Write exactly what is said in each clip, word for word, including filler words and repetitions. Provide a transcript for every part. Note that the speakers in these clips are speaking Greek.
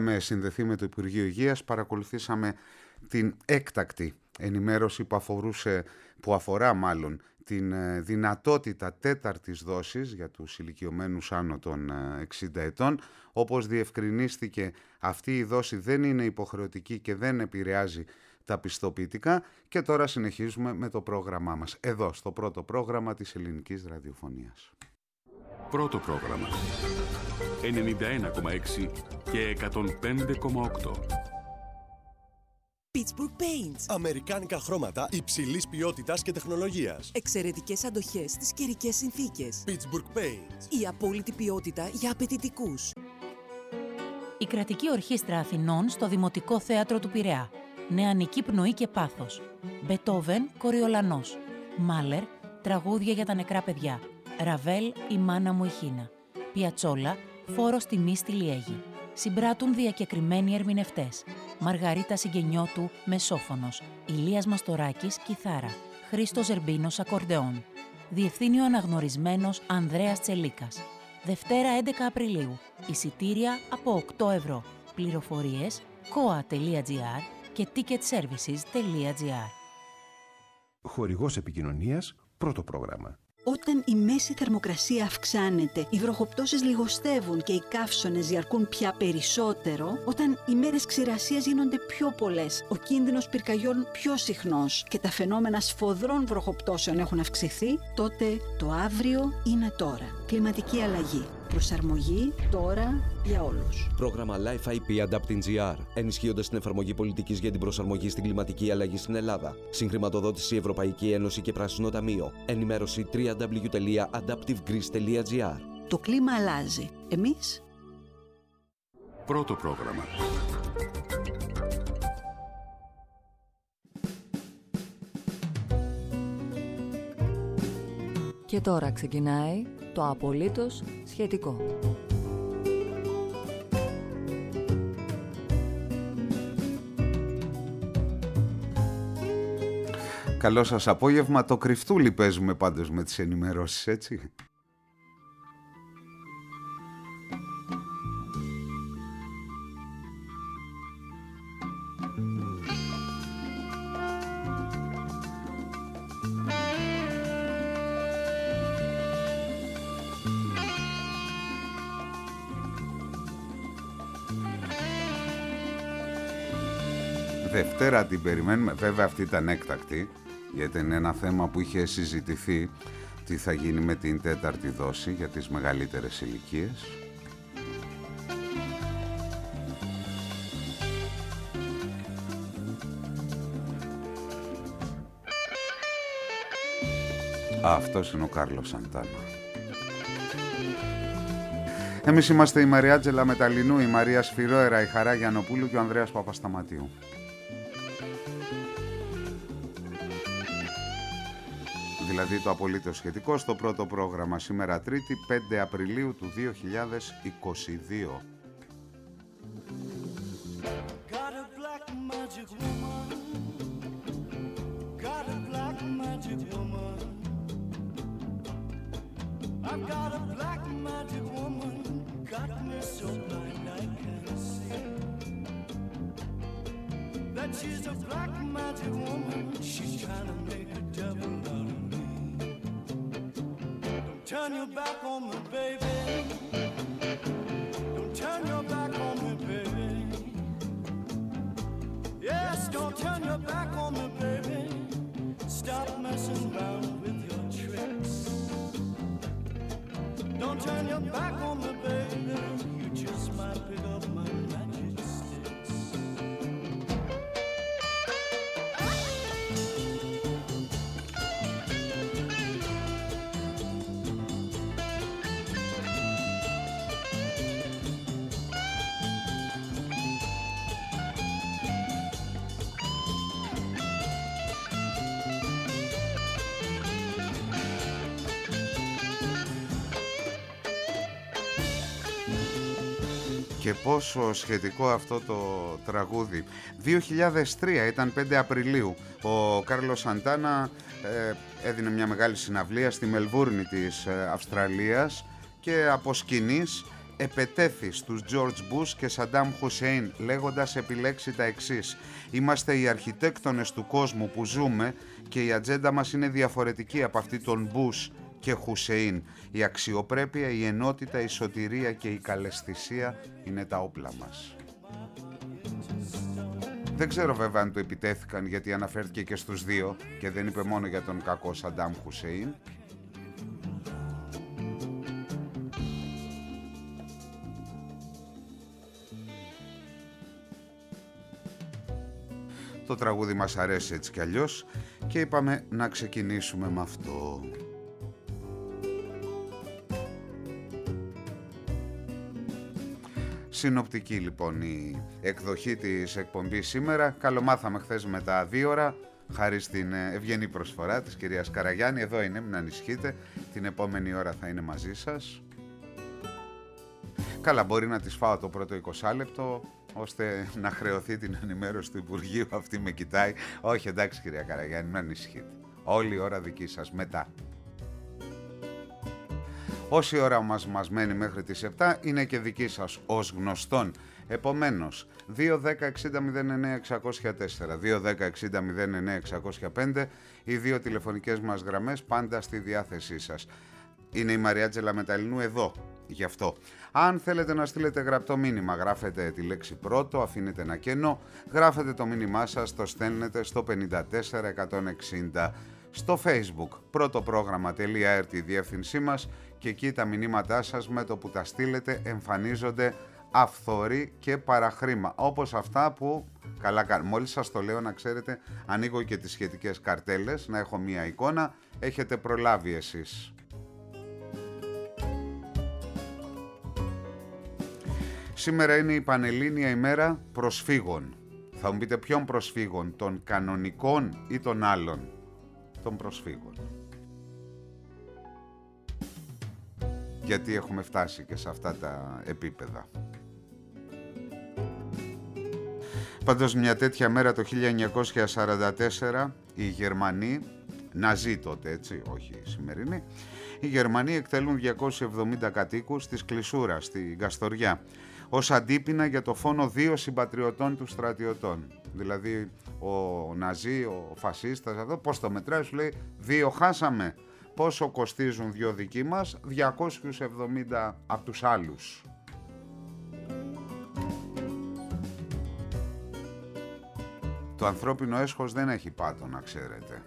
είχαμε συνδεθεί με το Υπουργείο Υγείας, παρακολουθήσαμε την έκτακτη ενημέρωση που, αφορούσε, που αφορά μάλλον την δυνατότητα τέταρτης δόσης για τους ηλικιωμένους άνω των εξήντα ετών. Όπως διευκρινίστηκε, αυτή η δόση δεν είναι υποχρεωτική και δεν επηρεάζει τα πιστοποιητικά. Και τώρα συνεχίζουμε με το πρόγραμμά μας, εδώ στο πρώτο πρόγραμμα της Ελληνικής Ραδιοφωνίας. Πρώτο πρόγραμμα ενενήντα ένα κόμμα έξι και εκατόν πέντε κόμμα οκτώ. Pittsburgh Paints. Αμερικάνικα χρώματα υψηλής ποιότητας και τεχνολογίας. Εξαιρετικές αντοχές στις καιρικές συνθήκες. Pittsburgh Paints. Η απόλυτη ποιότητα για απαιτητικούς. Η Κρατική Ορχήστρα Αθηνών στο Δημοτικό Θέατρο του Πειραιά. Νεανική πνοή και πάθος. Μπετόβεν, Κοριολανός. Μάλερ, τραγούδια για τα νεκρά παιδιά. Ραβέλ, η μάνα μου η Χίνα. Πιατσόλα, φόρος τιμής στη Λιέγη. Συμπράττουν διακεκριμένοι ερμηνευτές. Μαργαρίτα Συγγενιώτου, μεσόφωνος. Ηλίας Μαστοράκης, κιθάρα. Χρήστος Ζερμπίνος, ακορντεόν. Διευθύνει ο αναγνωρισμένος Ανδρέας Τσελίκας. Δευτέρα έντεκα Απριλίου. Εισιτήρια από οκτώ ευρώ. Πληροφορίες κόα τελεία τζι άρ και ticketservices τελεία τζι άρ. Χορηγός επικοινωνίας, πρώτο πρόγραμμα. Όταν η μέση θερμοκρασία αυξάνεται, οι βροχοπτώσεις λιγοστεύουν και οι καύσωνες διαρκούν πια περισσότερο, όταν οι μέρες ξηρασίας γίνονται πιο πολλές, ο κίνδυνος πυρκαγιών πιο συχνός και τα φαινόμενα σφοδρών βροχοπτώσεων έχουν αυξηθεί, τότε το αύριο είναι τώρα. Κλιματική αλλαγή. Προσαρμογή τώρα για όλους. Πρόγραμμα Life άι πι Adapting τζι άρ, ενισχύοντας την εφαρμογή πολιτικής για την προσαρμογή στην κλιματική αλλαγή στην Ελλάδα. Συγχρηματοδότηση Ευρωπαϊκή Ένωση και Πράσινο Ταμείο. Ενημέρωση double-u double-u double-u τελεία adaptive greece τελεία τζι άρ. Το κλίμα αλλάζει. Εμείς? Πρώτο πρόγραμμα. Και τώρα ξεκινάει το απολύτως σχετικό. Καλό σας απόγευμα. Το κρυφτούλι παίζουμε πάντως με τις ενημερώσεις, έτσι. Δευτέρα την περιμένουμε, βέβαια αυτή ήταν έκτακτη, γιατί είναι ένα θέμα που είχε συζητηθεί, τι θα γίνει με την τέταρτη δόση για τις μεγαλύτερες ηλικίες. Αυτός είναι ο Κάρλος Σαντάνα. Εμείς είμαστε η Μαριάτζελα Μεταλλινού, η Μαρία Σφυρόερα, η Χαρά Γιαννοπούλου και ο Ανδρέας Παπασταματίου. Δηλαδή το απολύτως σχετικό στο πρώτο πρόγραμμα σήμερα Τρίτη πέντε Απριλίου του δύο χιλιάδες είκοσι δύο. She's a black magic woman. She's trying to make a devil out of me. Don't turn your back on me, baby. Don't turn your back on me, baby. Yes, don't turn your back on me, baby. Stop messing around with your tricks. Don't turn your back on me, baby. You just might pick up my magic sticks. Και πόσο σχετικό αυτό το τραγούδι. δύο χιλιάδες τρία ήταν πέντε Απριλίου. Ο Κάρλος Σαντάνα ε, έδινε μια μεγάλη συναυλία στη Μελβούρνη της ε, Αυστραλίας και από σκηνής επετέθη στους George Bush και Σαντάμ Χουσέιν λέγοντας επιλέξει τα εξής: είμαστε οι αρχιτέκτονες του κόσμου που ζούμε και η ατζέντα μας είναι διαφορετική από αυτή των Bush και Χουσέιν. Η αξιοπρέπεια, η ενότητα, η σωτηρία και η καλαισθησία είναι τα όπλα μας. Δεν ξέρω βέβαια αν το επιτέθηκαν, γιατί αναφέρθηκε και στους δύο και δεν είπε μόνο για τον κακό Σαντάμ Χουσέιν. Το τραγούδι μας αρέσει έτσι κι αλλιώς και είπαμε να ξεκινήσουμε με αυτό. Συνοπτική λοιπόν η εκδοχή της εκπομπής σήμερα. Καλομάθαμε χθες με τα δύο ώρα, χάρη στην ευγενή προσφορά της κυρίας Καραγιάννη. Εδώ είναι, μην ανησυχείτε, την επόμενη ώρα θα είναι μαζί σας. Καλά, μπορεί να της φάω το πρώτο είκοσι λεπτό, ώστε να χρεωθεί την ενημέρωση του Υπουργείου. Αυτή με κοιτάει. Όχι, εντάξει κυρία Καραγιάννη, μην ανησυχείτε. Όλη η ώρα δική σας, μετά. Όση ώρα μας, μας μένει μέχρι τις επτά είναι και δική σας ως γνωστόν. Επομένως, δύο δέκα εξήντα μηδέν εννέα εξακόσια τέσσερα, δύο δέκα εξήντα μηδέν εννέα εξακόσια πέντε, οι δύο τηλεφωνικές μας γραμμές πάντα στη διάθεσή σας. Είναι η Μαριάτζελα Μεταλλινού εδώ, γι' αυτό. Αν θέλετε να στείλετε γραπτό μήνυμα, γράφετε τη λέξη πρώτο, αφήνετε ένα κενό, γράφετε το μήνυμά σας, το στέλνετε στο πενήντα τέσσερα εκατόν εξήντα. Στο Facebook, πρωτοπρόγραμμα.r τη διεύθυνσή μας και εκεί τα μηνύματά σας με το που τα στείλετε εμφανίζονται αυθορή και παραχρήμα. Όπως αυτά που, καλά κάνω, μόλις σας το λέω να ξέρετε, ανοίγω και τις σχετικές καρτέλες, να έχω μία εικόνα, έχετε προλάβει εσείς. Σήμερα είναι η Πανελλήνια ημέρα προσφύγων. Θα μου πείτε ποιον προσφύγων, των κανονικών ή των άλλων? Των προσφύγων. Γιατί έχουμε φτάσει και σε αυτά τα επίπεδα. Πάντως μια τέτοια μέρα το χίλια εννιακόσια σαράντα τέσσερα οι Γερμανοί, Ναζί τότε έτσι, όχι σημερινοί, οι Γερμανοί εκτελούν διακόσιους εβδομήντα κατοίκους της Κλεισούρας, στη Γαστοριά, ως αντίπεινα για το φόνο δύο συμπατριωτών του στρατιωτών. Δηλαδή ο Ναζί, ο φασίστας εδώ, πώς το μετράει, σου λέει δύο χάσαμε. Πόσο κοστίζουν δύο δικοί μας? διακόσιους εβδομήντα από τους άλλους. Το ανθρώπινο έσχος δεν έχει πάτο, να ξέρετε.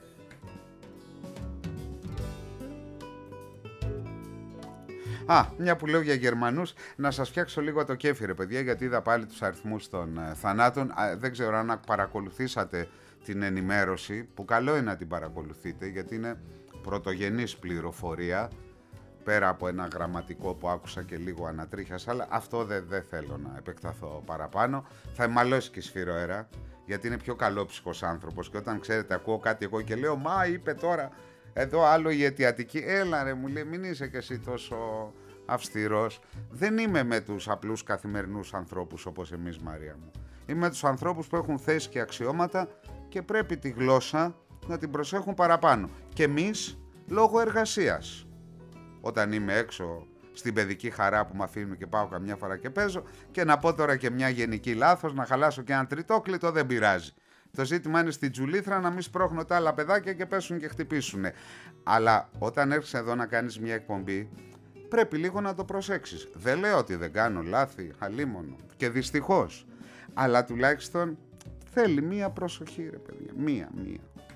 Α, μια που λέω για Γερμανούς, να σας φτιάξω λίγο το κέφι ρε παιδιά, γιατί είδα πάλι τους αριθμούς των ε, θανάτων. Α, δεν ξέρω αν παρακολουθήσατε την ενημέρωση, που καλό είναι να την παρακολουθείτε, γιατί είναι πρωτογενής πληροφορία, πέρα από ένα γραμματικό που άκουσα και λίγο ανατρίχιασα, αλλά αυτό δεν δε θέλω να επεκταθώ παραπάνω. Θα εμαλώσει και σφυροέρα, γιατί είναι πιο καλόψυχος άνθρωπος και όταν ξέρετε ακούω κάτι εγώ και λέω «Μα είπε τώρα εδώ άλλο η αιτιατική», έλα ρε μου λέει «Μην είσαι και εσύ τόσο αυστηρός». Δεν είμαι με τους απλούς καθημερινούς ανθρώπους όπως εμείς, Μαρία μου. Είμαι με τους ανθρώπους που έχουν θέση και αξιώματα και πρέπει τη γλώσσα να την προσέχουν παραπάνω. Και εμείς λόγω εργασίας. Όταν είμαι έξω στην παιδική χαρά που με αφήνουν και πάω καμιά φορά και παίζω, και να πω τώρα και μια γενική λάθος, να χαλάσω και ένα τριτόκλητο, δεν πειράζει. Το ζήτημα είναι στην τζουλήθρα να μην σπρώχνω τα άλλα παιδάκια και πέσουν και χτυπήσουν. Αλλά όταν έρχεσαι εδώ να κάνεις μια εκπομπή, πρέπει λίγο να το προσέξεις. Δεν λέω ότι δεν κάνω λάθη, αλίμονο. Και δυστυχώς. Αλλά τουλάχιστον θέλει μία προσοχή ρε παιδιά. Μία, μία.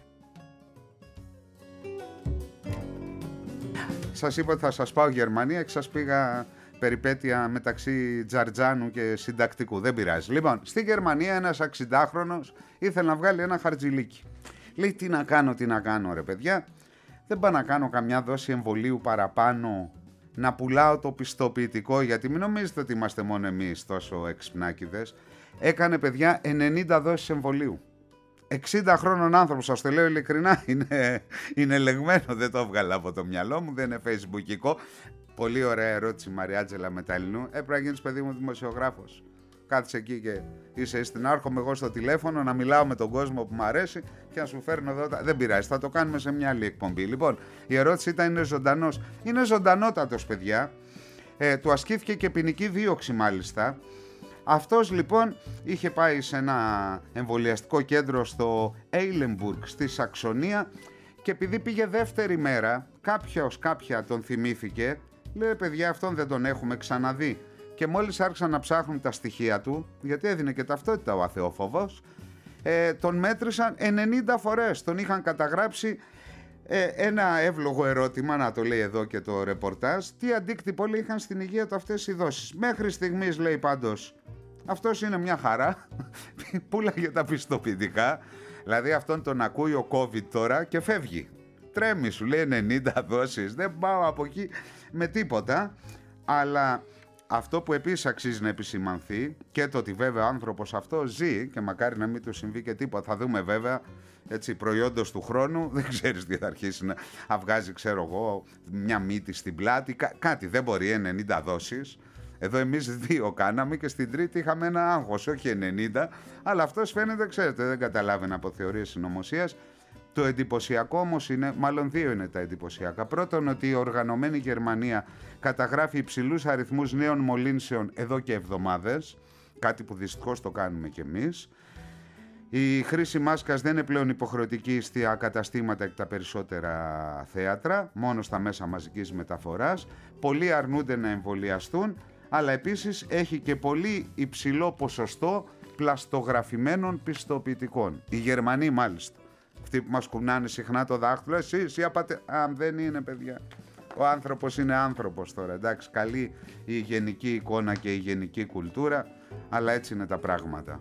Σας είπα ότι θα σας πάω Γερμανία και σας πήγα περιπέτεια μεταξύ Τζαρτζάνου και συντακτικού. Δεν πειράζει. Λοιπόν, στη Γερμανία ένας εξηντάχρονος ήθελε να βγάλει ένα χαρτζηλίκι. Λέει τι να κάνω, τι να κάνω ρε παιδιά. Δεν πάω να κάνω καμιά δόση εμβολίου παραπάνω, να πουλάω το πιστοποιητικό, γιατί μην νομίζετε ότι είμαστε μόνο εμείς τόσο εξυπνάκηδες. Έκανε παιδιά ενενήντα δόσεις εμβολίου. εξήντα χρόνων άνθρωπος, σας το λέω ειλικρινά, είναι, είναι λεγμένο, δεν το έβγαλα από το μυαλό μου, δεν είναι facebookικό. Πολύ ωραία ερώτηση, Μαριάτζελα Μεταλλινού. Έπρεπε να γίνεις παιδί μου δημοσιογράφος. Κάτσε εκεί και είσαι στην άρχομαι εγώ στο τηλέφωνο να μιλάω με τον κόσμο που μου αρέσει και να σου φέρνω εδώ. Δεν πειράζει, θα το κάνουμε σε μια άλλη εκπομπή. Λοιπόν, η ερώτηση ήταν: είναι ζωντανός? Είναι ζωντανότατος, παιδιά. Ε, του ασκήθηκε και ποινική δίωξη μάλιστα. Αυτός λοιπόν είχε πάει σε ένα εμβολιαστικό κέντρο στο Eilenburg στη Σαξονία και επειδή πήγε δεύτερη μέρα, κάποιος κάποια τον θυμήθηκε, λέει παιδιά αυτόν δεν τον έχουμε ξαναδεί. Και μόλις άρχισαν να ψάχνουν τα στοιχεία του, γιατί έδινε και ταυτότητα ο αθεόφοβος, ε, τον μέτρησαν ενενήντα φορές, τον είχαν καταγράψει. Ε, ένα εύλογο ερώτημα, να το λέει εδώ και το ρεπορτάζ, τι αντίκτυπο λέει, είχαν στην υγεία του αυτές οι δόσεις. Μέχρι στιγμής λέει πάντως, αυτός είναι μια χαρά, πουλάγε τα πιστοποιητικά, δηλαδή αυτόν τον ακούει ο COVID τώρα και φεύγει. Τρέμει, σου λέει ενενήντα δόσεις, δεν πάω από εκεί με τίποτα, αλλά αυτό που επίσης αξίζει να επισημανθεί και το ότι βέβαια ο άνθρωπος αυτό ζει και μακάρι να μην του συμβεί και τίποτα, θα δούμε βέβαια, έτσι, προϊόντος του χρόνου, δεν ξέρεις τι θα αρχίσει να βγάζει, ξέρω εγώ, μια μύτη στην πλάτη, κά- κάτι, δεν μπορεί ενενήντα δόσεις. Εδώ εμείς δύο κάναμε και στην τρίτη είχαμε ένα άγχος, όχι ενενήντα, αλλά αυτός φαίνεται, ξέρετε, δεν καταλάβαινε από θεωρίες συνωμοσίας. Το εντυπωσιακό όμως είναι, μάλλον δύο είναι τα εντυπωσιακά. Πρώτον, ότι η οργανωμένη Γερμανία καταγράφει υψηλούς αριθμούς νέων μολύνσεων εδώ και εβδομάδες, κάτι που δυστυχώς το κάνουμε κι εμείς. Η χρήση μάσκας δεν είναι πλέον υποχρεωτική στα καταστήματα και τα περισσότερα θέατρα, μόνο στα μέσα μαζικής μεταφοράς. Πολλοί αρνούνται να εμβολιαστούν, αλλά επίσης έχει και πολύ υψηλό ποσοστό πλαστογραφημένων πιστοποιητικών. Οι Γερμανοί μάλιστα, αυτοί που μας κουνάνε συχνά το δάχτυλο, εσύ, εσύ απατε... Α, δεν είναι παιδιά. Ο άνθρωπος είναι άνθρωπος τώρα, εντάξει, καλή η γενική εικόνα και η γενική κουλτούρα, αλλά έτσι είναι τα πράγματα.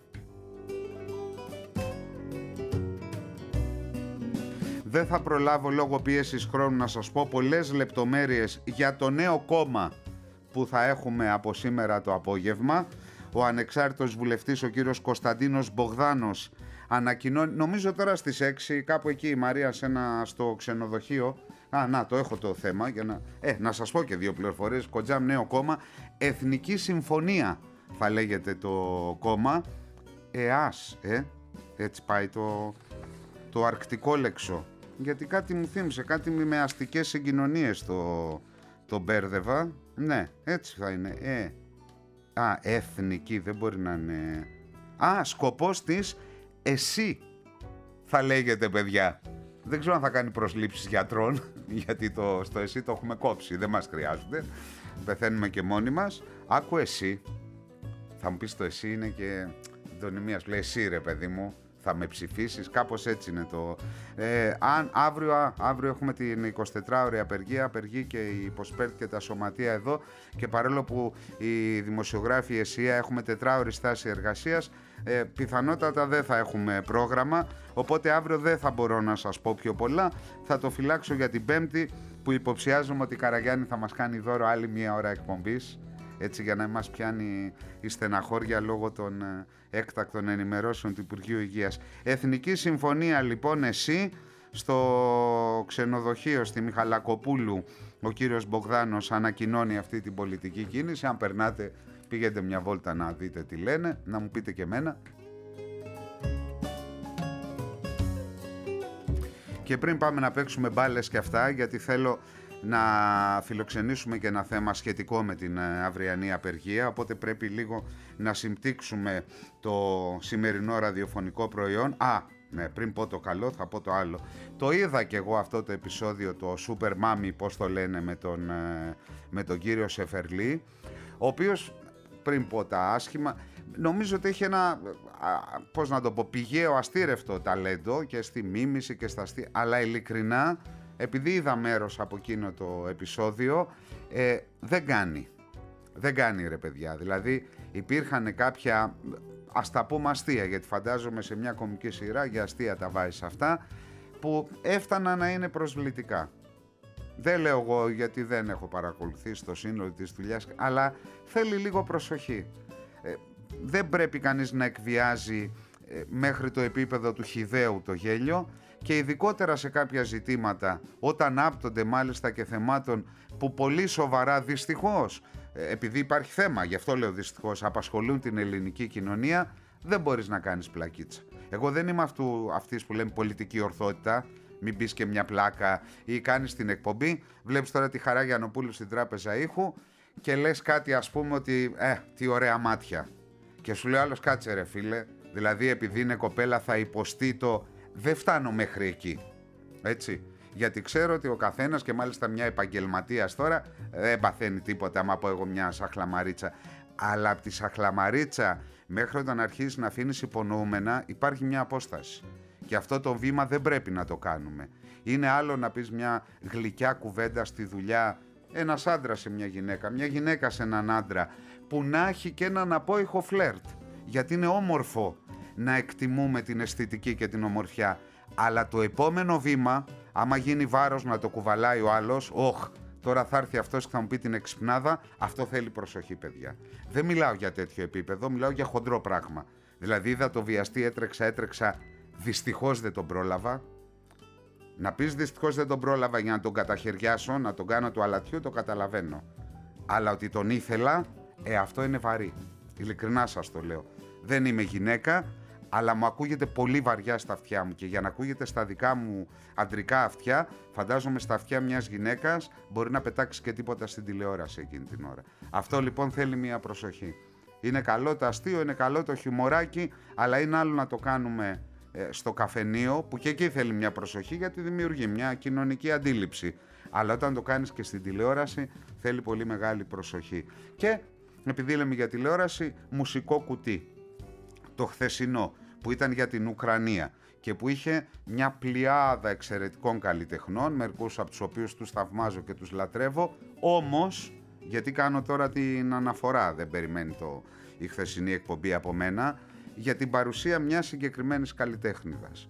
Δεν θα προλάβω λόγω πίεσης χρόνου να σας πω πολλές λεπτομέρειες για το νέο κόμμα που θα έχουμε από σήμερα το απόγευμα. Ο ανεξάρτητος βουλευτής, ο κύριος Κωνσταντίνος Μπογδάνος, ανακοινώνει, νομίζω τώρα στις έξι, κάπου εκεί η Μαρία σε ένα, στο ξενοδοχείο. Α, να, το έχω το θέμα, για να, ε, να σας πω και δύο πληροφορίες. Κοντζάμ νέο κόμμα, Εθνική Συμφωνία θα λέγεται το κόμμα. ΕΑΣ, ε, έτσι πάει το, το αρκτικό λέξο. Γιατί κάτι μου θύμισε, κάτι με αστικές συγκοινωνίες το, το μπέρδευα. Ναι, έτσι θα είναι. Ε. Α, εθνική, δεν μπορεί να είναι. Α, σκοπός της εσύ θα λέγεται, παιδιά. Δεν ξέρω αν θα κάνει προσλήψεις γιατρών, γιατί το, στο εσύ το έχουμε κόψει, δεν μας χρειάζονται. Πεθαίνουμε και μόνοι μας. Άκου εσύ. Θα μου πεις το εσύ είναι και δονημία. Σου λέει εσύ ρε παιδί μου, θα με ψηφίσεις, κάπως έτσι είναι το... Ε, αν αύριο, α, αύριο έχουμε την εικοσιτετράωρη απεργία, απεργεί και η Ποσπέρτ και τα σωματεία εδώ, και παρόλο που οι δημοσιογράφοι ΕΣΥΑ έχουμε τετράωρη στάση εργασίας, ε, πιθανότατα δεν θα έχουμε πρόγραμμα, οπότε αύριο δεν θα μπορώ να σας πω πιο πολλά, θα το φυλάξω για την Πέμπτη, που υποψιάζομαι ότι η Καραγιάννη θα μας κάνει δώρο άλλη μία ώρα εκπομπής, έτσι για να μας πιάνει η στεναχώρια λόγω των ε, έκτακτων ενημερώσεων του Υπουργείου Υγείας. Εθνική Συμφωνία λοιπόν, εσύ στο ξενοδοχείο στη Μιχαλακοπούλου ο κύριος Μπογδάνος ανακοινώνει αυτή την πολιτική κίνηση. Αν περνάτε πήγαινε μια βόλτα να δείτε τι λένε, να μου πείτε και εμένα. Και πριν πάμε να παίξουμε μπάλες και αυτά, γιατί θέλω να φιλοξενήσουμε και ένα θέμα σχετικό με την αυριανή απεργία, οπότε πρέπει λίγο να συμπτύξουμε το σημερινό ραδιοφωνικό προϊόν. Α, ναι, πριν πω το καλό θα πω το άλλο. Το είδα και εγώ αυτό το επεισόδιο, το Super Mummy, πώς το λένε, με τον, με τον κύριο Σεφερλή, ο οποίος, πριν πω τα άσχημα, νομίζω ότι έχει ένα, πώς να το πω, πηγαίο αστήρευτο ταλέντο και στη μίμηση και στα αστεία, αλλά ειλικρινά, επειδή είδα μέρος από εκείνο το επεισόδιο, ε, δεν κάνει. Δεν κάνει ρε παιδιά. Δηλαδή υπήρχαν κάποια, ας τα πούμε αστεία, γιατί φαντάζομαι σε μια κομική σειρά για αστεία τα βάζεις αυτά, που έφταναν να είναι προσβλητικά. Δεν λέω εγώ γιατί δεν έχω παρακολουθήσει το σύνολο της δουλειάς, αλλά θέλει λίγο προσοχή. Ε, δεν πρέπει κανείς να εκβιάζει ε, μέχρι το επίπεδο του χυδαίου το γέλιο, και ειδικότερα σε κάποια ζητήματα, όταν άπτονται μάλιστα και θεμάτων που πολύ σοβαρά, δυστυχώς, επειδή υπάρχει θέμα, γι' αυτό λέω δυστυχώς, απασχολούν την ελληνική κοινωνία, δεν μπορείς να κάνεις πλακίτσα. Εγώ δεν είμαι αυτού, αυτής που λέμε πολιτική ορθότητα, μην πεις και μια πλάκα ή κάνεις την εκπομπή. Βλέπεις τώρα τη Χαρά Γιαννοπούλου στην Τράπεζα Ήχου και λες κάτι, ας πούμε, ότι ε, τι ωραία μάτια. Και σου λέει άλλος, κάτσε ρε φίλε, δηλαδή επειδή είναι κοπέλα θα υποστεί το... Δεν φτάνω μέχρι εκεί, έτσι. Γιατί ξέρω ότι ο καθένας, και μάλιστα μια επαγγελματίας τώρα, δεν παθαίνει τίποτα άμα πω εγώ μια σαχλαμαρίτσα. Αλλά από τη σαχλαμαρίτσα μέχρι όταν αρχίσεις να αφήνεις υπονοούμενα υπάρχει μια απόσταση. Και αυτό το βήμα δεν πρέπει να το κάνουμε. Είναι άλλο να πεις μια γλυκιά κουβέντα στη δουλειά, ένας άντρας σε μια γυναίκα, μια γυναίκα σε έναν άντρα, που να έχει και έναν απόϊχο φλερτ. Γιατί είναι όμορφο να εκτιμούμε την αισθητική και την ομορφιά. Αλλά το επόμενο βήμα, άμα γίνει βάρος να το κουβαλάει ο άλλος, όχ, τώρα θα έρθει αυτός και θα μου πει την εξυπνάδα, αυτό θέλει προσοχή, παιδιά. Δεν μιλάω για τέτοιο επίπεδο, μιλάω για χοντρό πράγμα. Δηλαδή είδα το βιαστή, έτρεξα, έτρεξα, δυστυχώς δεν τον πρόλαβα. Να πεις δυστυχώς δεν τον πρόλαβα για να τον καταχαιριάσω, να τον κάνω του αλατιού, το καταλαβαίνω. Αλλά ότι τον ήθελα, ε, αυτό είναι βαρύ. Ειλικρινά σας το λέω. Δεν είμαι γυναίκα, αλλά μου ακούγεται πολύ βαριά στα αυτιά μου. Και για να ακούγεται στα δικά μου αντρικά αυτιά, φαντάζομαι στα αυτιά μιας γυναίκας μπορεί να πετάξει και τίποτα στην τηλεόραση εκείνη την ώρα. Αυτό λοιπόν θέλει μια προσοχή. Είναι καλό το αστείο, είναι καλό το χιουμοράκι, αλλά είναι άλλο να το κάνουμε ε, στο καφενείο, που και εκεί θέλει μια προσοχή, γιατί δημιουργεί μια κοινωνική αντίληψη. Αλλά όταν το κάνεις και στην τηλεόραση, θέλει πολύ μεγάλη προσοχή. Και επειδή λέμε για τηλεόραση, μουσικό κουτί. Το χθεσινό, που ήταν για την Ουκρανία και που είχε μια πλειάδα εξαιρετικών καλλιτεχνών, μερικούς από τους οποίους τους θαυμάζω και τους λατρεύω, όμως, γιατί κάνω τώρα την αναφορά, δεν περιμένει το, η χθεσινή εκπομπή από μένα, για την παρουσία μιας συγκεκριμένης καλλιτέχνηδας.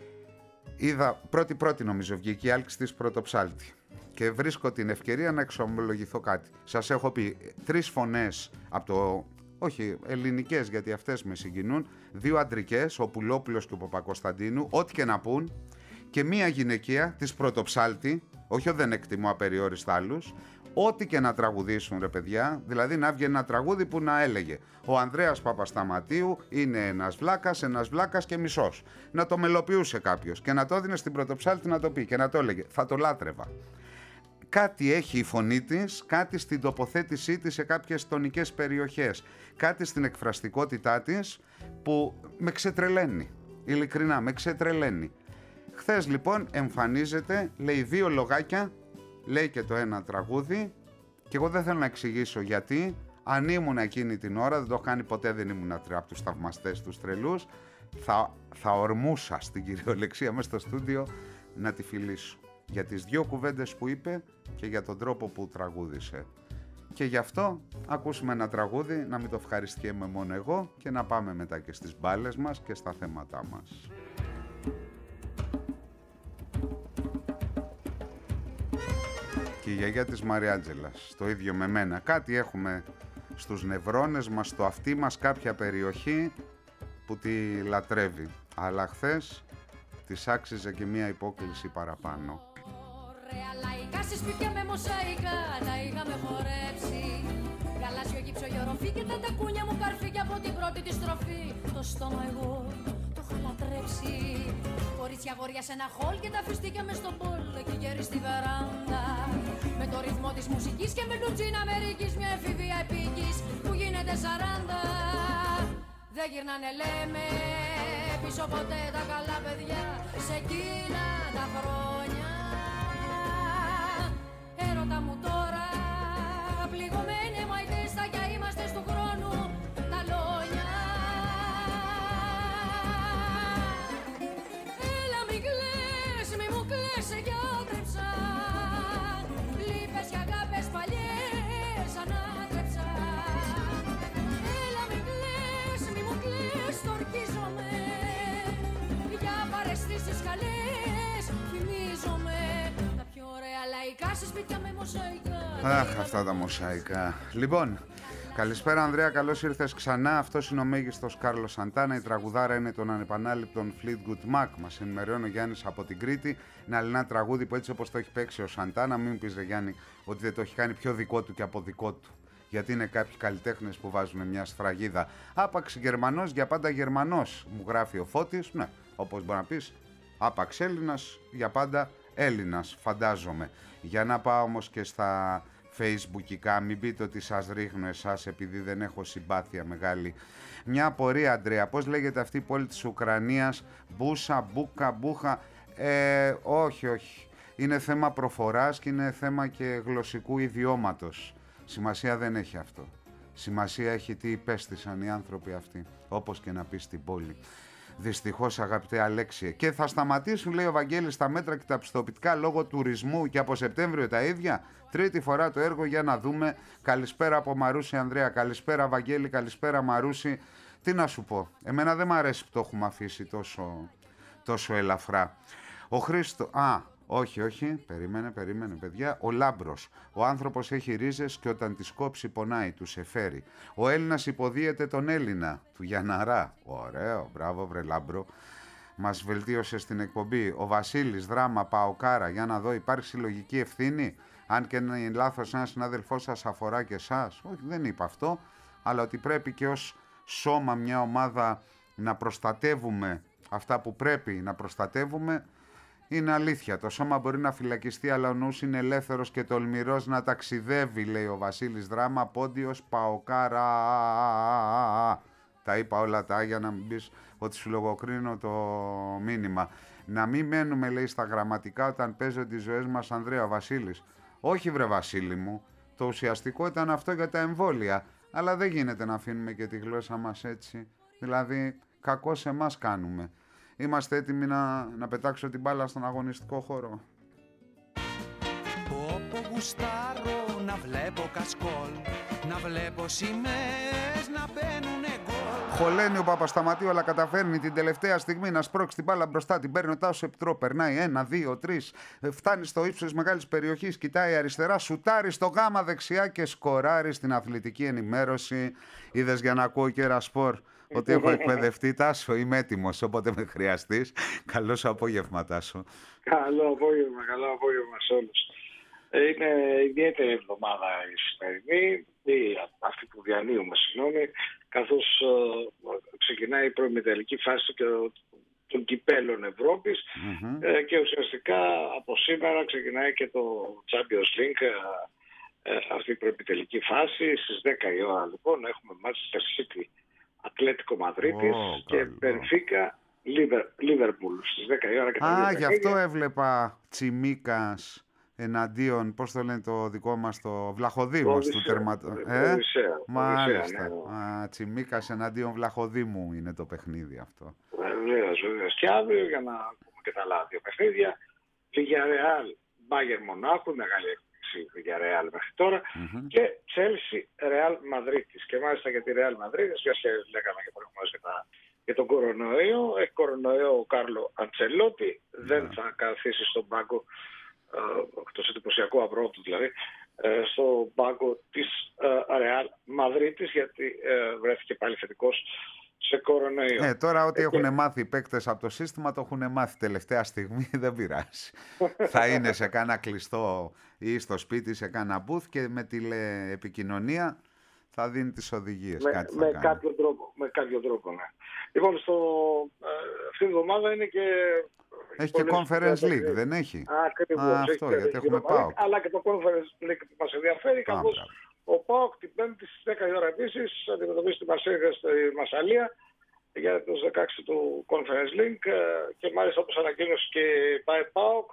Είδα πρώτη-πρώτη νομίζω βγήκε η άλξη της Πρωτοψάλτη και βρίσκω την ευκαιρία να εξομολογηθώ κάτι. Σας έχω πει τρεις φωνές από το... όχι, ελληνικές, γιατί αυτές με συγκινούν, δύο αντρικές, ο Πουλόπουλος και ο Παπακοσταντίνου, ό,τι και να πούν, και μία γυναικεία της Πρωτοψάλτη, όχι δεν εκτιμώ απεριόριστα άλλους, ό,τι και να τραγουδήσουν ρε παιδιά, δηλαδή να βγει ένα τραγούδι που να έλεγε ο Ανδρέας Παπασταματίου είναι ένας βλάκας, ένας βλάκας και μισός. Να το μελοποιούσε κάποιος και να το έδινε στην Πρωτοψάλτη να το πει και να το έλεγε, θα το λάτρευα. Κάτι έχει η φωνή της, κάτι στην τοποθέτησή της σε κάποιες τονικές περιοχές, κάτι στην εκφραστικότητά της που με ξετρελαίνει, ειλικρινά με ξετρελαίνει. Χθες λοιπόν εμφανίζεται, λέει δύο λογάκια, λέει και το ένα τραγούδι και εγώ δεν θέλω να εξηγήσω γιατί, αν ήμουν εκείνη την ώρα, δεν το έχω κάνει ποτέ, δεν ήμουν από τους θαυμαστές, τους τρελούς, θα, θα ορμούσα στην κυριολεξία μέσα στο στούντιο να τη φιλήσω. Για τις δυο κουβέντες που είπε και για τον τρόπο που τραγούδισε. Και γι' αυτό ακούσουμε ένα τραγούδι, να μην το ευχαριστιέμαι μόνο εγώ και να πάμε μετά και στις μπάλες μας και στα θέματά μας. Και η γιαγιά της Μαριάντζελας, το ίδιο με μένα. Κάτι έχουμε στους νευρώνες μας, στο αυτί μας, κάποια περιοχή που τη λατρεύει. Αλλά χθες της άξιζε και μία υπόκληση παραπάνω. Λαϊκά σε σπίτια με μοσαϊκά τα είχαμε χορέψει. Γαλάζιο γύψο γιοροφή και τα τακούνια μου καρφί από την πρώτη τη στροφή. Το στόμα εγώ το είχα λατρέψει. Κορίτσια αγόρια σε ένα χολ και τα φιστίκια μες στον πόλ και γέρι στη βεράντα. Με το ρυθμό της μουσικής και με λουτζίνα Αμερικής, μια εφηβεία επίκης που γίνεται σαράντα. Δεν γυρνάνε λέμε πίσω ποτέ τα καλά παιδιά σε εκείνα τα χρόνια. Έρωτα μου τώρα, πληγωμένοι μαϊτές θα κι είμαστε του χρόνου τα λόνια. Έλα μη κλαις, μη μου κλαις, γιάτρεψα. Λύπες και αγάπες παλιές ανάτρεψα. Έλα μη κλαις, μη μου κλαις, στορκίζομαι. Για παραισθήσεις καλές θυμίζομαι. Λαϊκά σε σπίτια με μοσαϊκά. Αχ, αυτά τα μοσαϊκά. Λοιπόν, καλησπέρα Ανδρέα, καλώς ήρθες ξανά. Αυτός είναι ο μέγιστος Κάρλος Σαντάνα. Η τραγουδάρα είναι των ανεπανάληπτων Fleetwood Mac. Μας ενημερώνει ο Γιάννης από την Κρήτη. Είναι άλλο ένα τραγούδι που έτσι όπως το έχει παίξει ο Σαντάνα, μην πεις ρε Γιάννη ότι δεν το έχει κάνει πιο δικό του και από δικό του. Γιατί είναι κάποιοι καλλιτέχνες που βάζουν μια σφραγίδα. Άπαξ Γερμανός για πάντα Γερμανός, μου γράφει ο Φώτης. Ναι, όπως μπορεί να πεις, άπαξ Έλληνας για πάντα Έλληνας, φαντάζομαι. Για να πάω όμως και στα facebookικά, μην πείτε ότι σας ρίχνω εσάς επειδή δεν έχω συμπάθεια μεγάλη. Μια απορία, Αντρέα, πώς λέγεται αυτή η πόλη της Ουκρανίας? Μπούσα, Μπούκα, Μπούχα? Ε, όχι, όχι. Είναι θέμα προφοράς και είναι θέμα και γλωσσικού ιδιώματος. Σημασία δεν έχει αυτό. Σημασία έχει τι υπέστησαν οι άνθρωποι αυτοί, όπως και να πει στην πόλη. Δυστυχώς, αγαπητέ Αλέξιε. Και θα σταματήσουν, λέει ο Βαγγέλης, τα μέτρα και τα πιστοποιητικά λόγω τουρισμού και από Σεπτέμβριο τα ίδια. Τρίτη φορά το έργο, για να δούμε. Καλησπέρα από Μαρούση Ανδρέα. Καλησπέρα Βαγγέλη, καλησπέρα Μαρούση. Τι να σου πω, εμένα δεν μ' αρέσει που το έχουμε αφήσει τόσο, τόσο ελαφρά. Ο Χρήστο... Α, όχι, όχι, περίμενε, περίμενε παιδιά. Ο Λάμπρος. Ο άνθρωπος έχει ρίζες και όταν τις κόψει πονάει, τους εφέρει. Ο Έλληνας υποδίεται τον Έλληνα, του Γιανναρά. Ωραίο, μπράβο βρε Λάμπρο. Μας βελτίωσε στην εκπομπή. Ο Βασίλης, δράμα, Παοκάρα. Για να δω, υπάρχει συλλογική ευθύνη? Αν και είναι λάθος ένας συνάδελφός σας αφορά και εσάς. Όχι, δεν είπα αυτό. Αλλά ότι πρέπει και ως σώμα, μια ομάδα, να προστατεύουμε αυτά που πρέπει να προστατεύουμε. Είναι αλήθεια, το σώμα μπορεί να φυλακιστεί, αλλά ο νους είναι ελεύθερος και τολμηρός να ταξιδεύει, λέει ο Βασίλης Δράμα, Πόντιος, Παοκάρα. Τα είπα όλα τα για να μην πεις ότι σου λογοκρίνω το μήνυμα. Να μην μένουμε, λέει, στα γραμματικά όταν παίζονται οι ζωές μας, Ανδρέα. Ο Βασίλης. Όχι βρε Βασίλη μου, το ουσιαστικό ήταν αυτό για τα εμβόλια, αλλά δεν γίνεται να αφήνουμε και τη γλώσσα μας έτσι. Δηλαδή, κακό σε εμάς κάνουμε. Είμαστε έτοιμοι να, να πετάξω την μπάλα στον αγωνιστικό χώρο. Πόπο γουστάρω να βλέπω κασκόλ, να βλέπω σημαίες να μπαίνουνε γκολ. Χωλένει ο Παπασταματίου, αλλά καταφέρνει την τελευταία στιγμή να σπρώξει την μπάλα μπροστά. Την παίρνει ο Τάσος Επιτρό, περνάει ένα, δύο, τρεις, φτάνει στο ύψος της μεγάλης περιοχής, κοιτάει αριστερά, σουτάρει στο γάμα δεξιά και σκοράρει στην αθλητική ενημέρωση. Είδες για να ακούω και ένα σπορ ότι έχω εκπαιδευτεί, Τάσο, είμαι έτοιμος όποτε με χρειαστείς. Καλό σου απόγευμα, Τάσο. Καλό απόγευμα, καλό απόγευμα σε όλους. Είναι ιδιαίτερη εβδομάδα η σημερινή, ή αυτή που διανύουμε, συγγνώμη, καθώς uh, ξεκινάει η προημιτελική φάση των κυπέλων Ευρώπης mm-hmm. ε, και ουσιαστικά από σήμερα ξεκινάει και το Champions League, ε, ε, αυτή η προημιτελική φάση. Στις δέκα η ώρα λοιπόν έχουμε Manchester City, Ατλέτικο Μαδρίτης oh, και Μπενφίκα Λίβερπουλ στις δέκα η ώρα. Και Α, γι' αυτό έβλεπα Τσιμίκας εναντίον, πώς το λένε το δικό μας, το Βλαχοδήμος του τερματο... Ε, Οδυσσέα, μάλιστα. Ναι. Α, Τσιμίκας εναντίον Βλαχοδήμου είναι το παιχνίδι αυτό. Βεβαίως, βεβαίως. Και αύριο, για να πούμε και τα άλλα δύο παιχνίδια, Villarreal, Bayern Μονάχου, μεγάλη έκπληξη Villarreal μέχρι τώρα, mm-hmm. και Chelsea, Real Madrid. Και μάλιστα για τη Real Madrid, γιατί λέγαμε και προηγουμένως για, για τον κορονοϊό, έχει κορονοϊό ο Κάρλο Αντσελότη, mm-hmm. δεν θα καθίσει στον πάγκο, το εντυπωσιακό απρόπτου δηλαδή, στο πάγκο της Real Μαδρίτης, γιατί βρέθηκε πάλι θετικός σε κορονοϊό. Ε, τώρα ό,τι έχουν και... μάθει οι παίκτες από το σύστημα το έχουν μάθει τελευταία στιγμή, δεν πειράζει. Θα είναι σε κάνα κλειστό ή στο σπίτι σε κάνα booth και με τηλεεπικοινωνία θα δίνει τις οδηγίες. Με, κάτι με, κάποιο τρόπο, με κάποιο τρόπο, ναι. Λοιπόν, στο, αυτή η εβδομάδα είναι και... Έχει και Conference League, δεν έχει? Ακριβώς. Α, αυτό, γιατί έχουμε ΠΑΟΚ. Αλλά και το Conference League που μας ενδιαφέρει, καθώς ο ΠΑΟΚ την Πέμπτη στις δέκα η ώρα επίσης αντιμετωπίζει τη Μαρσέγια στη Μασσαλία για τους δεκαέξι του Conference League και μάλιστα όπως ανακοίνωσε και πάει ΠΑΟΚ,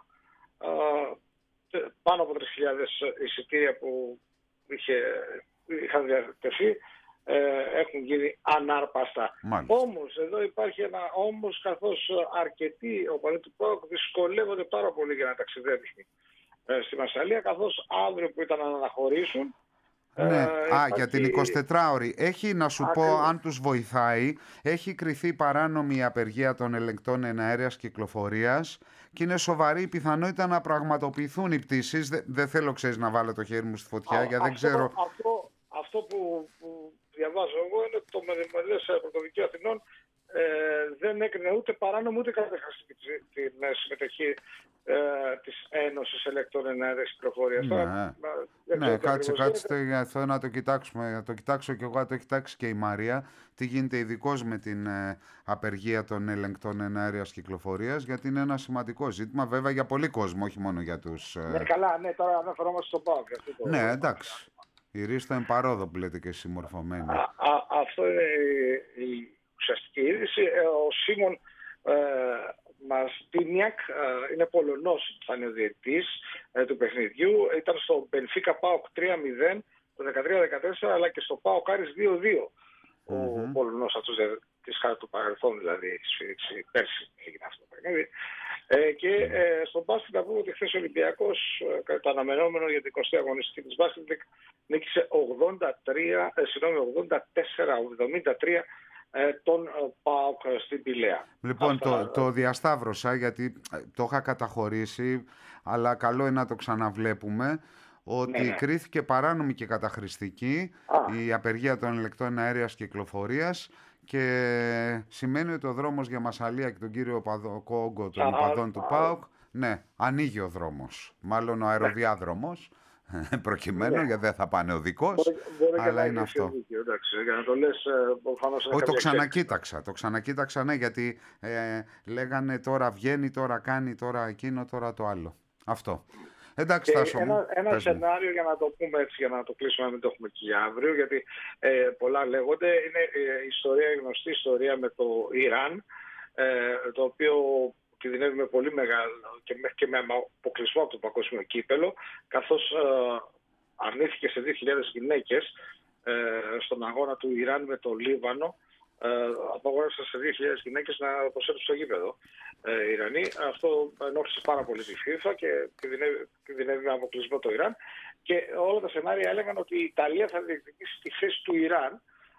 πάνω από τρεις χιλιάδες εισιτήρια που είχε, είχαν διατεθεί έχουν γίνει ανάρπαστα. Μάλιστα. Όμως, εδώ υπάρχει ένα όμως, καθώς αρκετοί οπαδοί του ΠΑΟΚ δυσκολεύονται πάρα πολύ για να ταξιδεύουν στη Μασσαλία, καθώς αύριο που ήταν να αναχωρήσουν. Ναι. Ε, Α, υπάρχει... για την εικοσιτετράωρη. Έχει, να σου Ακριβώς. πω, αν τους βοηθάει, έχει κριθεί παράνομη η απεργία των ελεγκτών εναέρειας κυκλοφορίας και είναι σοβαρή η πιθανότητα να πραγματοποιηθούν οι πτήσεις. Δεν δε θέλω, ξέρεις, να βάλω το χέρι μου στη φωτιά, γιατί δεν ξέρω... Αυτό, αυτό που, που διαβάζω εγώ είναι ότι το Μεριμελές Πρωτοδικείο Αθηνών ε, δεν έκρινε ούτε παράνομο ούτε καταχρηστική την συμμετοχή ε, της Ένωσης Ελεκτών Εναέρειας Κυκλοφορίας. Ναι, ναι κάτσε, κάτσε για αυτό να το κοιτάξουμε. Να το κοιτάξω και εγώ, να το κοιτάξει και η Μαρία. Τι γίνεται ειδικώς με την ε, απεργία των ελεγκτών εναέρειας κυκλοφορίας, γιατί είναι ένα σημαντικό ζήτημα, βέβαια για πολύ κόσμο, όχι μόνο για τους... Ε... Ναι, καλά, ναι, τώρα αναφερόμαστε στον ΠΑΟΚ. Το... Ναι, εντάξει. Η Ρίστο εμπαρόδο που λέτε και συμμορφωμένη. Α, α, αυτό είναι η, η ουσιαστική είδηση. Ο Σίμον ε, Μαστίνιακ ε, είναι Πολωνός, θα είναι ο διαιτητής ε, του παιχνιδιού. Ήταν στο Μπενφίκα ΠΑΟΚ τρία μηδέν το δεκατρία δεκατέσσερα, αλλά και στο ΠΑΟΚ Άρης δύο δύο. Ο mm-hmm. Πολωνός αυτός της χάρη του παρελθόν, δηλαδή σφίριξη πέρσι έγινε αυτό το παιχνίδι. Ε, και ε, στον μπάσκετ να πούμε ότι χθες ο Ολυμπιακός, ε, το αναμενόμενο για την εικοσή αγωνιστική της μπάσκετ, νίκησε ογδόντα τρία, ε, συγγνώμη, ογδόντα τέσσερα εβδομήντα τρία ε, τον ε, ΠΑΟΚ στην Πηλαία. Λοιπόν, Αυτά, το, το διασταύρωσα γιατί το είχα καταχωρήσει, αλλά καλό είναι να το ξαναβλέπουμε. Ότι ναι, ναι. κρίθηκε παράνομη και καταχρηστική Α. η απεργία των ελεκτών αέρειας κυκλοφορίας και σημαίνει ότι ο δρόμος για Μασσαλία και τον κύριο Κόγκο των οπαδών του ΠΑΟΚ, ναι, ανοίγει ο δρόμος, μάλλον ο αεροδιάδρομος, ναι. προκειμένου, ναι. γιατί δεν θα πάνε οδικός, μπορεί, μπορεί αλλά είναι αυτό. Δίκαιο, εντάξει, για να το λες, προφανώς είναι. Όχι, το ξανακοίταξα, το ξανακοίταξα, ναι, γιατί ε, λέγανε τώρα βγαίνει, τώρα κάνει, τώρα εκείνο, τώρα το άλλο. Αυτό. Εντάξει, και ένα ένα σενάριο για να το πούμε έτσι, για να το κλείσουμε, να μην το έχουμε και για αύριο, γιατί ε, πολλά λέγονται. Είναι η ιστορία, η γνωστή ιστορία με το Ιράν, ε, το οποίο κινδυνεύει με πολύ μεγάλο και, και με αποκλεισμό από το παγκόσμιο κύπελο, καθώς ε, αρνήθηκε σε δύο χιλιάδες γυναίκες ε, στον αγώνα του Ιράν με το Λίβανο. Ε, απαγόρευσαν σε δύο χιλιάδες γυναίκες να προσέλθουν στο γήπεδο ε, Ιρανοί. Αυτό ενόχλησε πάρα πολύ τη FIFA και κινδυνεύει, κινδυνεύει με αποκλεισμό το Ιράν. Και όλα τα σενάρια έλεγαν ότι η Ιταλία θα διεκδικήσει τη θέση του Ιράν.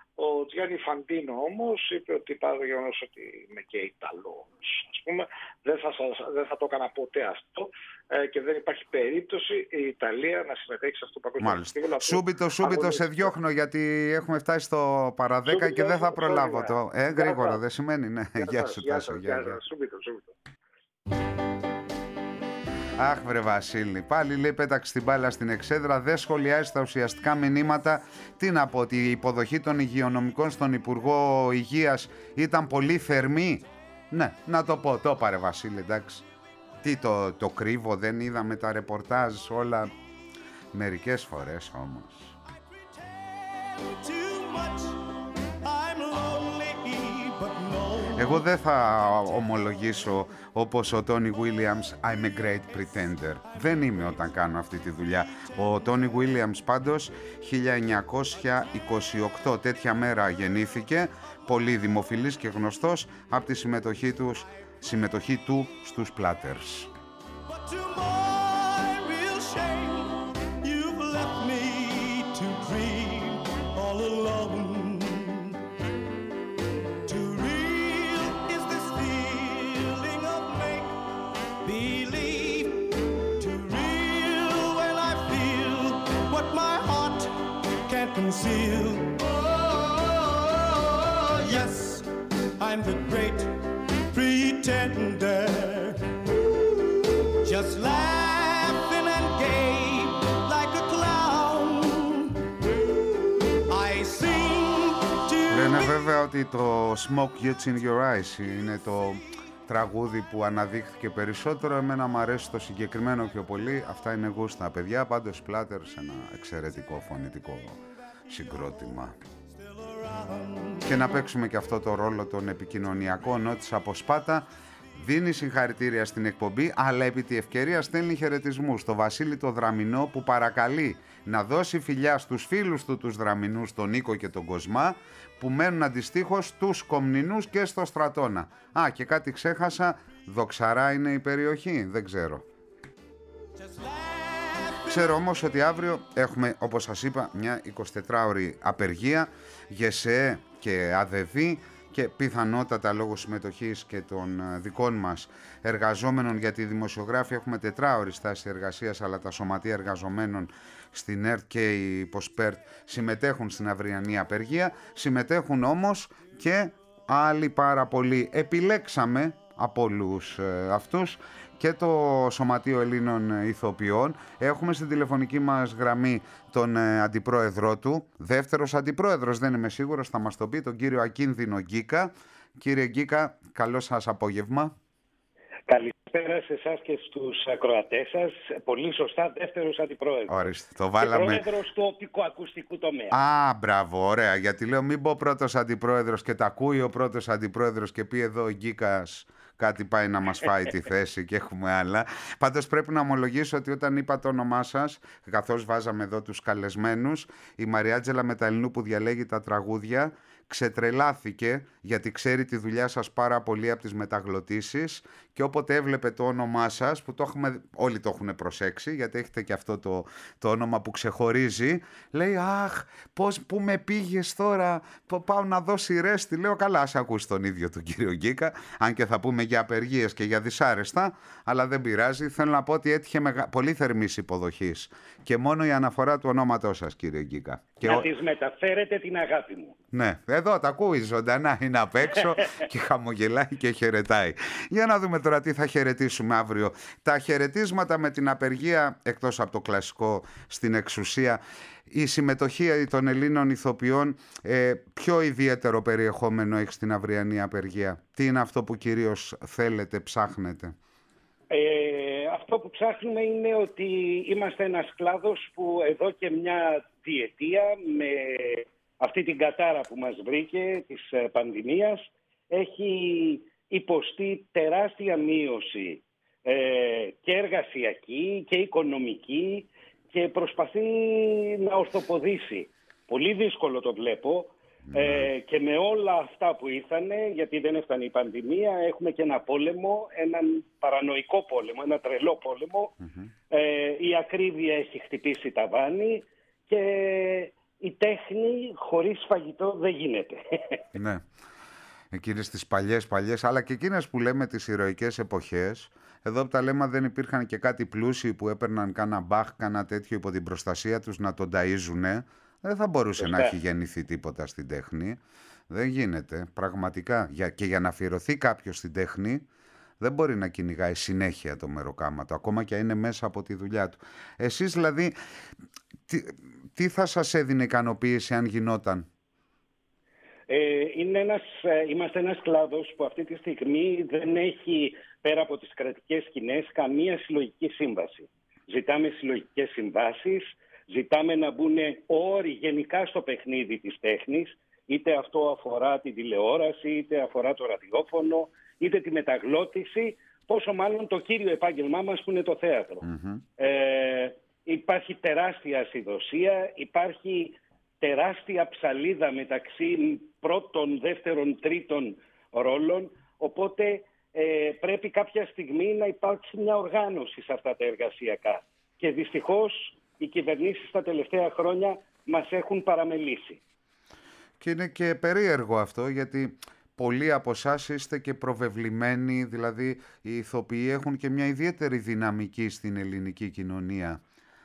Ο Τζιάννη Φαντίνο όμως είπε ότι παρά το γεγονός ότι είμαι και Ιταλός, ας πούμε, δεν θα, δεν θα το έκανα ποτέ αυτό ε, και δεν υπάρχει περίπτωση η Ιταλία να συμμετέχει σε αυτό το παγκόσμιο κύπελλο. Σούμπιτο, σούμπιτο σε διώχνω γιατί έχουμε φτάσει στο παραδέκα και δεν θα προλάβω το. Ε, γρήγορα, δεν σημαίνει, ναι. Γεια σου, Τάσο. Σούμπιτο, σούμπιτο. Αχ βρε Βασίλη, πάλι λέει πέταξε την μπάλα στην εξέδρα, δεν σχολιάζει τα ουσιαστικά μηνύματα. Τι να πω, ότι η υποδοχή των υγειονομικών στον Υπουργό Υγείας ήταν πολύ θερμή. Ναι, να το πω, το πάρε Βασίλη, εντάξει. Τι το, το κρύβω, δεν είδαμε τα ρεπορτάζ όλα. Μερικές φορές όμως. Εγώ δεν θα ομολογήσω όπως ο Τόνι Williams I'm a great pretender. Δεν είμαι όταν κάνω αυτή τη δουλειά. Ο Τόνι Williams πάντως χίλια εννιακόσια είκοσι οκτώ τέτοια μέρα γεννήθηκε, πολύ δημοφιλής και γνωστός από τη συμμετοχή, τους, συμμετοχή του στους Platters. Conceal. Oh, yes, I'm the great pretender. Just laughing and gay like a clown. I sing to. Λένε βέβαια ότι το Smoke Gets in Your Eyes είναι το τραγούδι που αναδείχθηκε περισσότερο. Εμένα μου αρέσει το συγκεκριμένο πιο πολύ. Αυτά είναι γούστα παιδιά. Πάντως Platters, ένα εξαιρετικό φωνητικό συγκρότημα. Και να παίξουμε και αυτό το ρόλο των επικοινωνιακών νότης από Σπάτα. Δίνει συγχαρητήρια στην εκπομπή, αλλά επί τη ευκαιρία στέλνει χαιρετισμούς στο Βασίλη το Δραμηνό, που παρακαλεί να δώσει φιλιά στους φίλους του τους Δραμηνούς, τον Νίκο και τον Κοσμά, που μένουν αντιστοίχως στους Κομνηνούς και στο Στρατώνα. Α, και κάτι ξέχασα, Δοξαρά είναι η περιοχή, δεν ξέρω. Ξέρω όμως ότι αύριο έχουμε, όπως σας είπα, μια εικοσιτετράωρη απεργία, ΓΕΣΕ και ΑΔΕΒΗ, και πιθανότατα λόγω συμμετοχής και των δικών μας εργαζόμενων, γιατί οι δημοσιογράφοι έχουμε τετράωρη στάση εργασίας, αλλά τα σωματεία εργαζομένων στην ΕΡΤ και η ΠΟΣΠΕΡΤ συμμετέχουν στην αυριανή απεργία. Συμμετέχουν όμως και άλλοι πάρα πολλοί. Επιλέξαμε από όλους ε, αυτούς και το Σωματείο Ελλήνων Ηθοποιών. Έχουμε στην τηλεφωνική μας γραμμή τον ε, αντιπρόεδρό του, δεύτερος αντιπρόεδρος, δεν είμαι σίγουρος, θα μας το πει, τον κύριο Ακίνδυνο Γκίκα. Κύριε Γκίκα, καλό σας απόγευμα. Καλησπέρα σε εσάς και στους ακροατές σας. Πολύ σωστά, δεύτερος αντιπρόεδρος. Ορίστε, το βάλαμε. Και πρόεδρος του οπτικοακουστικού τομέα. Α, μπράβο, ωραία. Γιατί λέω μην πω πρώτος αντιπρόεδρος και τα ακούει ο πρώτος αντιπρόεδρος και πει εδώ ο Γκίκας κάτι πάει να μας φάει τη θέση και έχουμε άλλα. Πάντως πρέπει να ομολογήσω ότι όταν είπα το όνομά σας, καθώς βάζαμε εδώ τους καλεσμένους, η Μαριάτζελα Μεταλλινού που διαλέγει τα τραγούδια ξετρελάθηκε γιατί ξέρει τη δουλειά σας πάρα πολύ από τις μεταγλωτήσεις και όποτε έβλεπε το όνομά σας, που το έχουμε, όλοι το έχουν προσέξει γιατί έχετε και αυτό το, το όνομα που ξεχωρίζει, λέει αχ πώς, πού με πήγες τώρα, πάω να δω σειρές. Τη λέω καλά, ας ακούσει τον ίδιο τον κύριο Γκίκα, αν και θα πούμε για απεργίες και για δυσάρεστα, αλλά δεν πειράζει. Θέλω να πω ότι έτυχε μεγα... πολύ θερμής υποδοχής και μόνο η αναφορά του ονόματός σας, κύριε Γκίκα. Να ο... της μεταφέρετε την αγάπη μου. Ναι, εδώ τα ακούει ζωντανά, είναι απ' έξω και χαμογελάει και χαιρετάει. Για να δούμε τώρα τι θα χαιρετήσουμε αύριο. Τα χαιρετίσματα με την απεργία, εκτός από το κλασικό στην εξουσία, η συμμετοχή των Ελλήνων ηθοποιών, ε, πιο ιδιαίτερο περιεχόμενο έχει στην αυριανή απεργία. Τι είναι αυτό που κυρίως θέλετε, ψάχνετε? Ε, αυτό που ψάχνουμε είναι ότι είμαστε ένας κλάδος που εδώ και μια διετία με αυτή την κατάρα που μας βρήκε της πανδημίας έχει υποστεί τεράστια μείωση ε, και εργασιακή και οικονομική και προσπαθεί να ορθοποδήσει. Πολύ δύσκολο το βλέπω ε, και με όλα αυτά που ήρθανε, γιατί δεν έφτανε η πανδημία, έχουμε και ένα πόλεμο, έναν παρανοϊκό πόλεμο, ένα τρελό πόλεμο. Mm-hmm. Ε, η ακρίβεια έχει χτυπήσει ταβάνι και η τέχνη χωρίς φαγητό δεν γίνεται. Ναι. Εκείνες τις παλιές παλιές, αλλά και εκείνες που λέμε τις ηρωικές εποχές. Εδώ από τα λέμε δεν υπήρχαν και κάτι πλούσιοι που έπαιρναν κάνα μπαχ, κάνα τέτοιο υπό την προστασία τους να τον ταΐζουνε. Δεν θα μπορούσε Φωστά. να έχει γεννηθεί τίποτα στην τέχνη. Δεν γίνεται, πραγματικά. Για, και για να αφιερωθεί κάποιος στην τέχνη, δεν μπορεί να κυνηγάει συνέχεια το μεροκάματο, ακόμα και αν είναι μέσα από τη δουλειά του. Εσείς δηλαδή, τι, τι θα σας έδινε ικανοποίηση αν γινόταν? Ε, είναι ένας, είμαστε ένας κλάδος που αυτή τη στιγμή δεν έχει, πέρα από τις κρατικές σκηνές, καμία συλλογική σύμβαση. Ζητάμε συλλογικές συμβάσεις, ζητάμε να μπουν όροι γενικά στο παιχνίδι της τέχνης, είτε αυτό αφορά την τηλεόραση, είτε αφορά το ραδιόφωνο, είτε τη μεταγλώτηση, πόσο μάλλον το κύριο επάγγελμά μας που είναι το θέατρο. Mm-hmm. Ε, υπάρχει τεράστια ασυδοσία, υπάρχει τεράστια ψαλίδα μεταξύ πρώτων, δεύτερων, τρίτων ρόλων, οπότε ε, πρέπει κάποια στιγμή να υπάρξει μια οργάνωση σε αυτά τα εργασιακά. Και δυστυχώς οι κυβερνήσεις τα τελευταία χρόνια μας έχουν παραμελήσει. Και είναι και περίεργο αυτό, γιατί πολλοί από εσάς είστε και προβεβλημένοι, δηλαδή οι ηθοποιοί έχουν και μια ιδιαίτερη δυναμική στην ελληνική κοινωνία.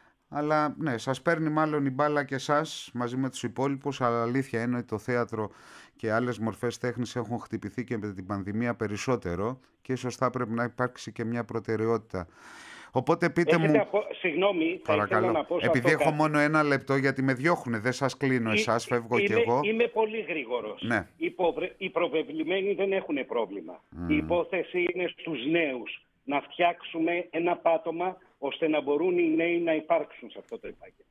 Αλλά ναι, σας παίρνει μάλλον η μπάλα και εσάς μαζί με τους υπόλοιπους, αλλά αλήθεια είναι ότι το θέατρο και άλλες μορφές τέχνης έχουν χτυπηθεί και με την πανδημία περισσότερο και ίσως θα πρέπει να υπάρξει και μια προτεραιότητα. Οπότε πείτε Έχετε μου, απο... Συγγνώμη, παρακαλώ, θα να πω επειδή έχω κάτι. μόνο ένα λεπτό γιατί με διώχουνε, δεν σας κλείνω εσάς, φεύγω είμαι, κι εγώ. Είμαι πολύ γρήγορος. Ναι. Οι, προβε... οι προβεβλημένοι δεν έχουν πρόβλημα. Mm. Η υπόθεση είναι στους νέους. Να φτιάξουμε ένα πάτωμα ώστε να μπορούν οι νέοι να υπάρξουν σε αυτό το επάγγελμα.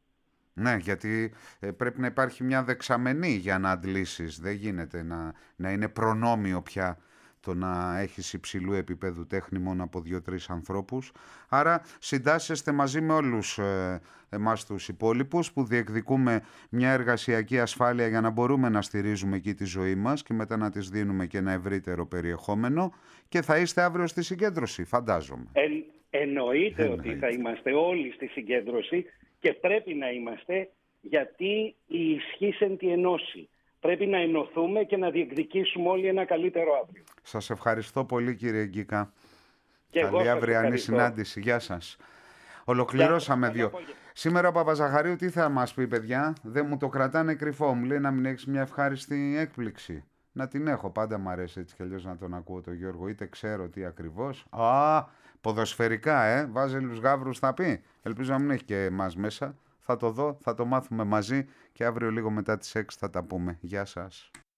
Ναι, γιατί ε, πρέπει να υπάρχει μια δεξαμενή για να αντλήσεις. Δεν γίνεται να, να είναι προνόμιο πια το να έχεις υψηλού επίπεδου τέχνη μόνο από δύο-τρεις ανθρώπους. Άρα συντάσσεστε μαζί με όλους ε, εμάς τους υπόλοιπους που διεκδικούμε μια εργασιακή ασφάλεια για να μπορούμε να στηρίζουμε εκεί τη ζωή μας και μετά να της δίνουμε και ένα ευρύτερο περιεχόμενο και θα είστε αύριο στη συγκέντρωση, φαντάζομαι. Ε, εννοείται, εννοείται ότι θα είμαστε όλοι στη συγκέντρωση και πρέπει να είμαστε, γιατί η ισχύς εν τη ενώση. Πρέπει να ενωθούμε και να διεκδικήσουμε όλοι ένα καλύτερο αύριο. Σας ευχαριστώ πολύ, κύριε Γκίκα. Και καλή αυριανή συνάντηση. Γεια σας. Ολοκληρώσαμε δύο. Σήμερα ο Παπαζαχαρίου τι θα μας πει, παιδιά? Δεν μου το κρατάνε κρυφό. Μου λέει να μην έχεις μια ευχάριστη έκπληξη. να την έχω. Πάντα μου αρέσει έτσι κι αλλιώς να τον ακούω τον Γιώργο, είτε ξέρω τι ακριβώς. Α, ποδοσφαιρικά, ε, Βάζελους Γαύρους θα πει. Ελπίζω να μην έχει και εμάς μέσα. Θα το δω, θα το μάθουμε μαζί και αύριο λίγο μετά τις έξι θα τα πούμε. Γεια σας.